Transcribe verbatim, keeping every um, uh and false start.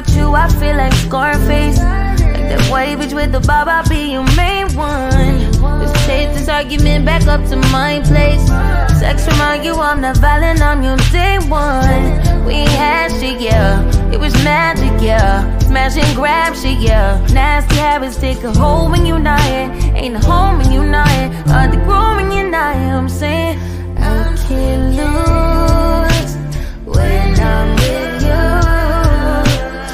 with you, I feel like Scarface. Like that white bitch with the bob, I'll be your main one. Let's take this argument back up to my place. Sex remind you I'm not violent, I'm your day one. We ain't had shit, yeah. It was magic, yeah. Smash and grab shit, yeah. Nasty habits take a hold when you're not here. Ain't a home when you're not here. Hard to grow when you're not here. I'm saying I can't lose when I'm with you.